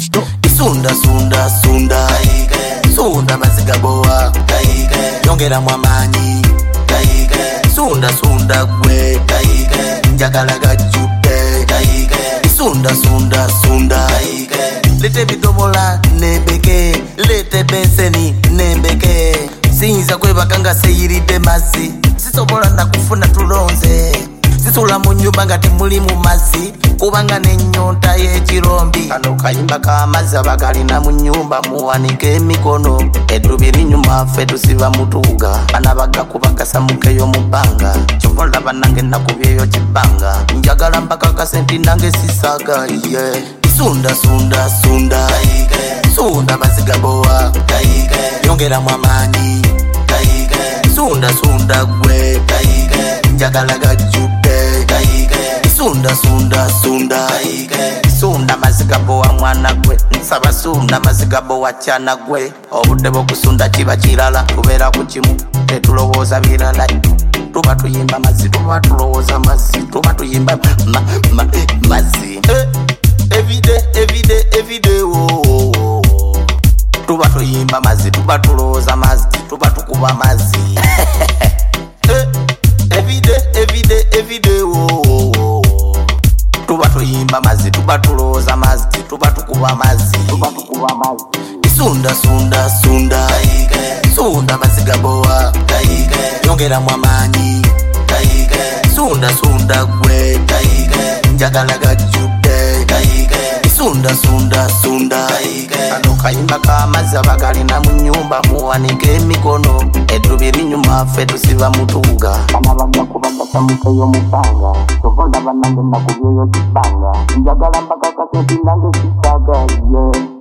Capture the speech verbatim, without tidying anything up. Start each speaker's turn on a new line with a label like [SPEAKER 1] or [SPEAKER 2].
[SPEAKER 1] Isunda sunda sunda sunda mazigaboa yongera mwamanyi sunda sunda gwe njagala gajjude isunda sunda sunda lete bidomola nembeke lete benseni nembeke sinza kwebakanga seyiridde mazzi sisobola nakufuna tulonze sisula mu nyumba nga temuli mu mazzi kubanga n'ennyonta y'ekirombi kano kayimba k'amazzi abagalina mu nyumba muwanike emikono eddubi linyuma ffe tusiba mutuuga bana bagakubagasa mukeyo mu bbanga kyova olaba nange nakubyeyo kibbanga njagala mbakakase nti nange sisaaga ye sunda sunda sunda sunda mazigaboa yongeramu amaanyi sunda sunda gwe njagala gajjude sunda sunda sunda sunda mazigaboa mwana gwe nsaba sunda mazigaboa kyana gwe obudde bw'okusunda kiba kirala kubeera ku kimu tetulowooza birala tuba tuyimba mazzi tuba tulowooza mazzi tuba tuyimba ma, ma, mazzi eh, everyday everyday everyday oh, oh, oh. Tuba tuyimba mazzi tuba tulowooza mazzi tuba tukuba mazzi eh, everyday everyday everyday oh, oh, oh. Tuba tuyimba mazzi tuba tulowooza mazzi tuba tukuba mazzi tuba tukuba mazzi isunda sunda sunda sunda mazigaboa yongeramu amaanyi sunda sunda gwe njagala gajjude sunda sunda sunda kano kayimba k'amazzi abagalina mu nyumba muwanike emikono eddubi linyuma ffe tusiba mutuuga bana bagakubagasa mukeyo mu bbanga kyova olaba nange nakubyeyo kibbanga njagala mbakakase nti nange kisaaga ye